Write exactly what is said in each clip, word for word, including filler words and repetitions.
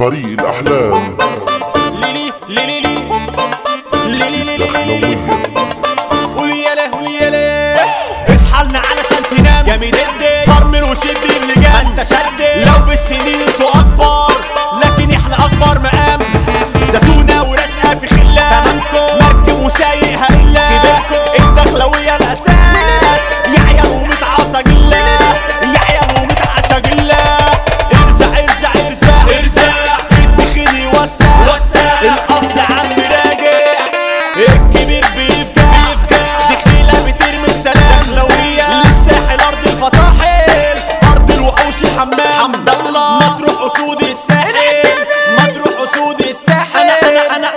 فريق الأحلام. ليلي ليلي ليلي ليلي ليلي ليلي قولي يا له قولي يا له اصحى لنا علشان تنام جامد الدين فرمل وشد اللجام انت شد لو بالسنين انتوا اكبر لكن احنا اكبر مقام زتونة ورزقة في خلة تمامكم مركب وسايقها الا كبيركم الدخلوية الاساس يا عيال ومتعصى جلة يا عيال ومتعصى جلة ارزع ارزع ارزع ارزع الدخل يوسع وسع الاصل عم راجع الكبير بيفكع دخيلة بترمي السلام دخلوية للساحل ارض الفطاحل ارض الوحوش الحمام حمد الله مطروح اسود الساحل مطروح اسود الساحل انا انا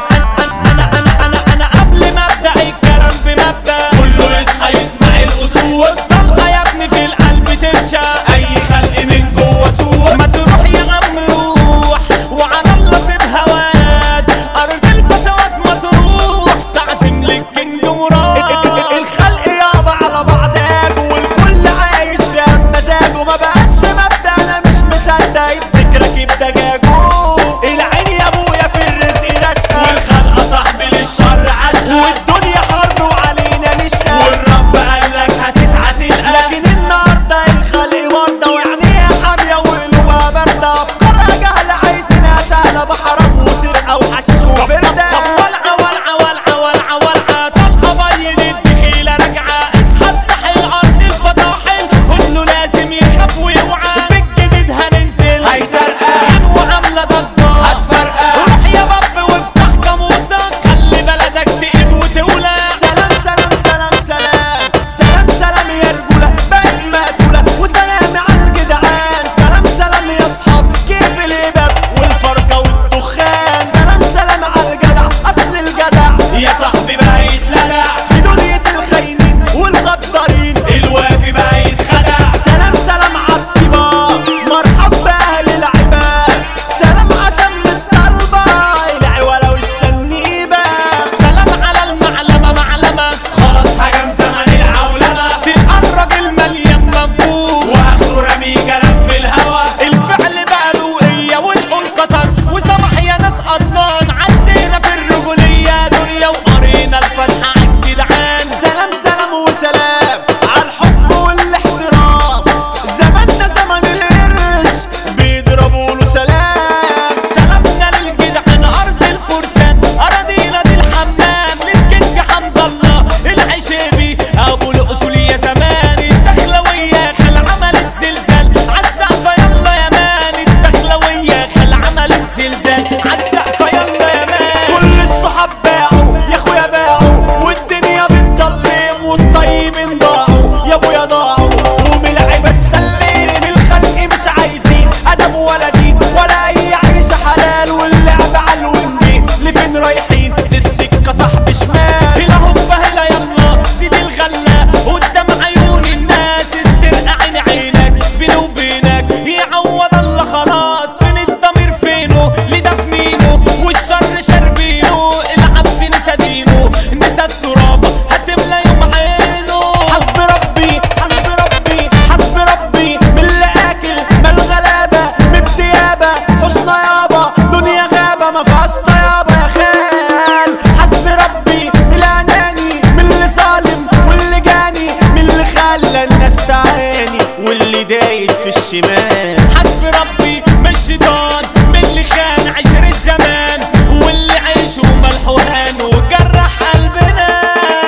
انا انا انا انا انا قبل ما ابدا الكلام بمبدا كله يصحى يسمع الاسود طلقه يا ابني في القلب ترشى اي خلق من جوه سور ما تروح يا عم روح وعلى الله سيبها واد ارض البشوات ما تروح تعزم للكينج مراد الخلق يابا على بعضك والكل عايش في مزاجه ما بقاش في مبدا انا مش مصدق اديك راكب دجاجه العين يا ابويا في الرزق رشقه والخلقه صاحبي للشر عشقه والدنيا حرب وعلينا نشقه والرب قالك هتسعى تلقى لكن النهارده الخلق مرضى وعينيها حاميه وقلوبها بارده افكارها جهله عايزينها سهله بحرام وسرقه وحشيش وفرده ولعه ولعه ولعه ولعه ولعه طلقه بين الدخيله راجعه اصحى الساحل ارض الفطاحل كله لازم يخاف ويوعى بالجديد هننزل هيترقى غنوه عامله ضجه هتفرقع روح يا باب وافتح قاموسك خلي بلدك تقيد وتولى سلام سلام سلام سلام سلام سلام يا رجوله بقت مقتوله وسلام على الجدعان سلام سلام يا اصحاب كيف الهباب والفرقه والدخان سلام سلام على الجدع اصل الجدع يا صاحبي بقى يتلدع في دنيا الخاينين والغدارين الوافي بقى يتخدع سلام سلام على الطيبه مرحب باهل العباد سلام عشان مش طالبه العوله والشنيبه سلام على المعلمه معلمه خلاص هجم زمن العولمه تبقى الراجل مليان منفوخ واخره رمي كلام في الهوا الفعل بقى بوقيه والقول قطر وسمح يا ناس اضمان عزينا في الرجوليه دنيا وقرينا الفتحه عالجدعان سلام سلام وسلام على الحب والاحترام زماننا زمن القرش بيضربوا له سلام سلامنا للجدعان ارض الفرسان اراضينا دي الحمام للكينج حمد الله العشيبي ابو الاصول يا زمان الدخلويه خل عملت زلزال عالسقفه يلا يا مان الدخلويه خل عملت زلزال عالسقفه يلا يا مان كل الصحاب باعوا يا اخويا باعوا والدنيا بتضلم والطيبين ضاعوا يا ابويا ضاعوا ومن العيبه تسلم الخلق مش عايزين ادب ولا دين ولا اي عيشه حلال واللعب على الوينجين لفين رايحين للسكه صاحب شمال هلا هوبا هلا يلا سيد الغله قدام عيون الناس السرقه عين عينك بيني وبينك يعوض الله خلاص فين الضمير فينه لدفنينه والشر شربينه العبد نسى دينه نسى التراب هتملى يوم عينه حسب ربي حسب ربي حسب ربي من اللي اكل ما الغلابه مبديابه حسنى يابا دنيا غابه ما فيهاش طيابه يا خال حسب ربي من الاناني من اللي ظالم واللي جاني من اللي خلى الناس تعاني واللي دايس في الشمال حسب ربي من الشيطان من اللي خان عشرة زمان واللي عيشه ملحوهان وجرح قلبنا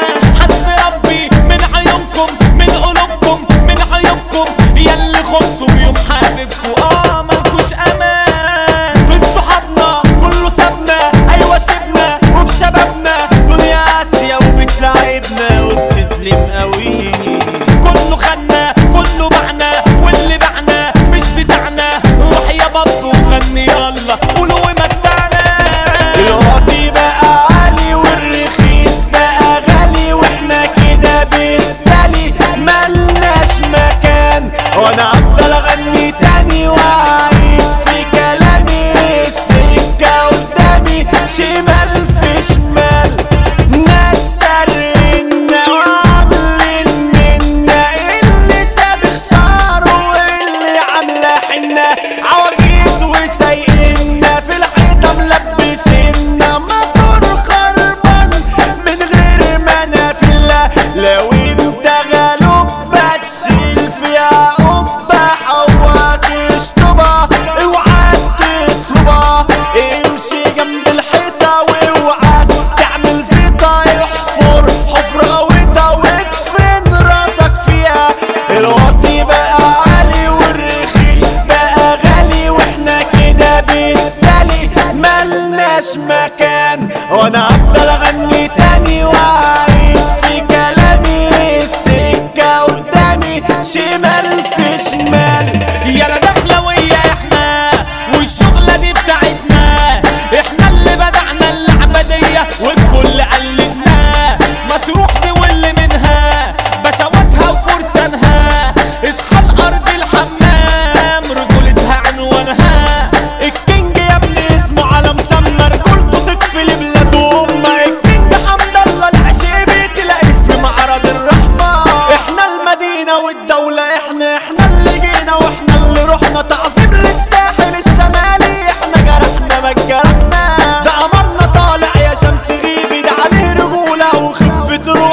حسب ربي من عيونكم من قلوبكم من عيوبكم ياللي خنتم يوم حبيبكم اه ملكوش امان فين صحابنا كله سابنا ايوه سيبنا وفي شبابنا دنيا قاسيه وبتلعبنا وبتظلم قوي كله خدنا كله بعنا واللي بعنا مش بتاعنا روح يا باب وغني يلا قولوا ومتعنا القاضي بقى عالي والرخيص بقى غالي واحنا كده بالتالي ملناش مكان وانا افضل اغني تاني واعيد في كلامي السكه قدامي شمال في شمال ناس سارقنا وعاملين منا اللي سابخ شعره واللي عامله حنه عواجيز وسايقنا ملناش مكان، وانا افضل اغني تاني واعيد في كلامي. السكة قدامي شمال في شمال، يلا داخلة ويا احنا والشغلة دي بتاعتنا، احنا اللي بدعنا اللعبة دي والكل قلدنا. ما تروح تولي منها بشواتها وفرسانها، اصحى الارض الحمام رجولتها عنوانها. الكينج يا ابني اسمه على مسمى، رجولته تكفي لبلاد وامه. الكينج حمد الله العشيبي تلاقيك في معرض الرحمة. احنا المدينة والدولة، احنا احنا اللي جينا واحنا اللي رحنا. تعظيم للساحل الشمالي، احنا جرحنا ما اتجرحنا. ده قمرنا طالع يا شمس غيبي، ده عليه رجولة وخفة روح.